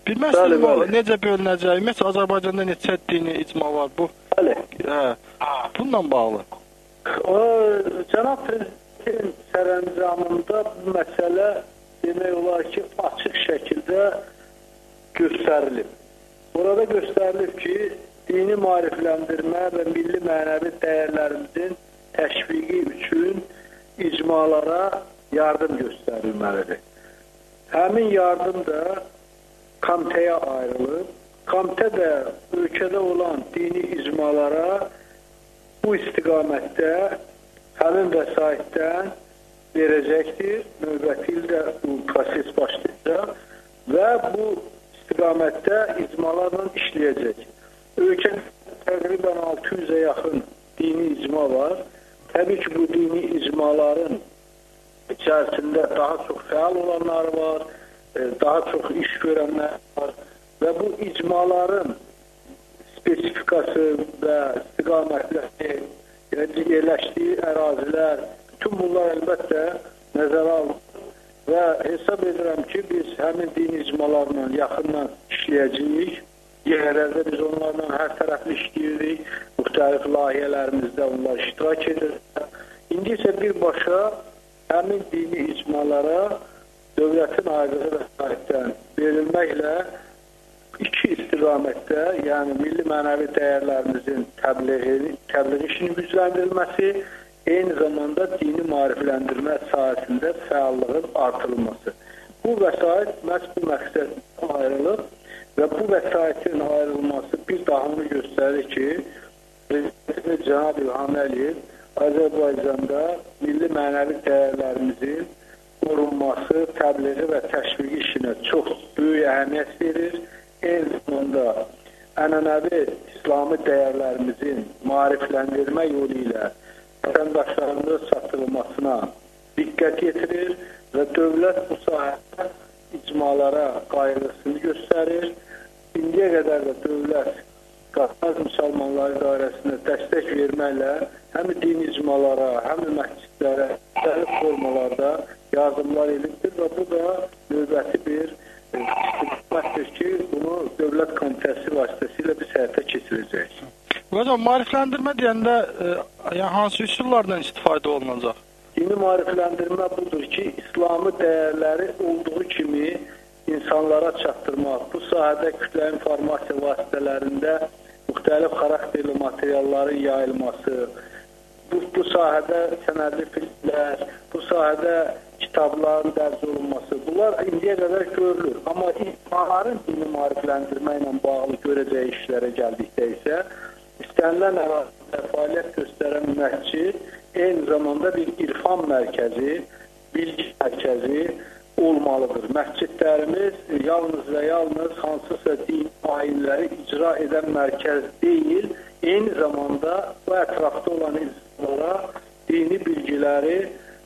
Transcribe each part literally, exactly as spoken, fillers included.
Bilməzsiniz bu necə bölünəcək? Ümumiyyətlə Azərbaycanda neçə dini icma var bu? Bəli. Hə. Bununla bağlı. O, cənab prezidentin sərəncamında bu məsələ demək olar ki, açıq şəkildə göstərilib. Orada göstərilib ki, dini maarifləndirmə və milli mənəvi dəyərlərimizin təşviqi üçün icmalara yardım göstərilməlidir. Həmin yardım da komitəyə ayrılıb. Komitə də ölkədə olan dini icmalara bu istiqamətdə həmin vəsaitdən verəcəkdir. Növbəti ildə bu proses başlayacaq və bu istiqamətdə icmalarla işləyəcək. Ölkədə təqribən altı yüzə yaxın dini icma var. Təbii ki, bu dini icmaların içərisində daha çox fəal olanlar var, daha çox iş görənlər var və bu icmaların spesifikası və istiqamətləri, yerləşdiyi ərazilər, bütün bunlar əlbəttə nəzərə alınır və hesab edirəm ki, biz həmin dini icmalarla yaxından işləyəcəyik. Yerlərdə biz onlarla hər tərəfli işləyirik, müxtəlif layihələrimizdə onlar iştirak edir. İndi isə birbaşa həmin dini icmalara dövlətin ayırdığı vəsaitdən verilməklə iki istiqamətdə, yəni milli mənəvi dəyərlərimizin təbliği, təbliğ işinin gücləndirilməsi, eyni zamanda dini maarifləndirmə sahəsində fəallığın artırılması. Bu vəsait məhz bu məqsədlə ayrılıb və bu vəsaitin ayrılması bir daha onu göstərir ki, Prezident Cənab İlham Əliyev Azərbaycanda milli mənəvi dəyərlərimizin qorunması, təbliği və təşviqi işinə çox böyük əhəmiyyət verir. Eyni zamanda ənənəvi İslami dəyərlərimizin maarifləndirmə yolu ilə vətəndaşlarımıza çatdırılmasına diqqət yetirir və dövlət bu sahədə icmalara qayğısını göstərir. İndiyə qədər də dövlət Qafqaz müsəlmanları dairəsində dəstək verməklə həm dini icmalara, həm məscidlərə, müxtəlif formalarda yardımlar edibdir və bu da növbəti bir istiqamətdir ki, bunu dövlət komitəsi vasitəsilə biz həyata keçirəcəyik. Hocam, maarifləndirmə deyəndə e, yəni hansı üsullardan istifadə olunacaq? Dini maarifləndirmə budur ki, İslami dəyərləri olduğu kimi insanlara çatdırmaq, bu sahədə kütlə informasiya vasitələrində müxtəlif xarakterli materialların yayılması, bu, bu sahədə sənədli filmlər, bu sahədə kitabların dərc olunması, bunlar indiyə qədər görülür. Amma icmaların dini maarifləndirmə ilə bağlı görəcəyi işlərə gəldikdə isə istənilən ərazidə fəaliyyət göstərən məscid eyni zamanda bir irfan mərkəzi, bilgi mərkəzi olmalıdır. Məscidlərimiz yalnız və yalnız hansısa din ayinləri icra edən mərkəz deyil, eyni zamanda bu ətrafda olan insanlara dini bilgiləri,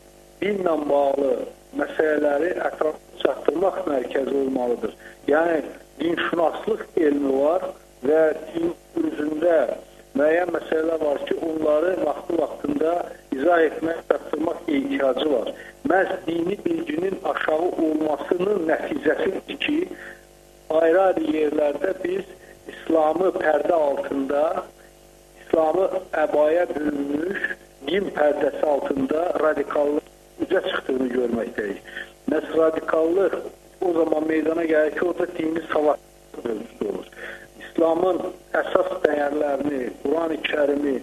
dinlə bağlı məsələləri ətrafda çatdırmaq mərkəzi olmalıdır. Yəni, dinşünaslıq elmi var və din üzündə müəyyən məsələlər var ki, onları vaxtı-vaxtında izah etmək, çatdırmaq ehtiyacı var. Məhz dini bilginin aşağı olmasının nəticəsidir ki, ayrı-ayrı yerlərdə biz İslamı pərdə altında, İslamı əbaya bürünmüş din pərdəsi altında radikallıq üzə çıxdığını görməkdəyik. Məhz radikallıq o zaman meydana gəlir ki, orada dini savadsızlıq mövzusu olur. İslamın əsas dəyərlərini, Quran-ı Kərimi,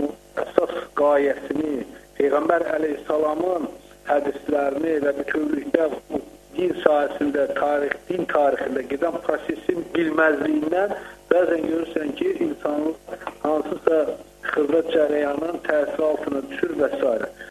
əsas qayəsini, Peyğəmbər əleyhissalamın hədislərini və bütövlükdə din sahəsində, tarix, din tarixində gedən prosesin bilməzliyindən bəzən görürsən ki, insanlıq hansısa xırda cərəyanın təsiri altına düşür və s.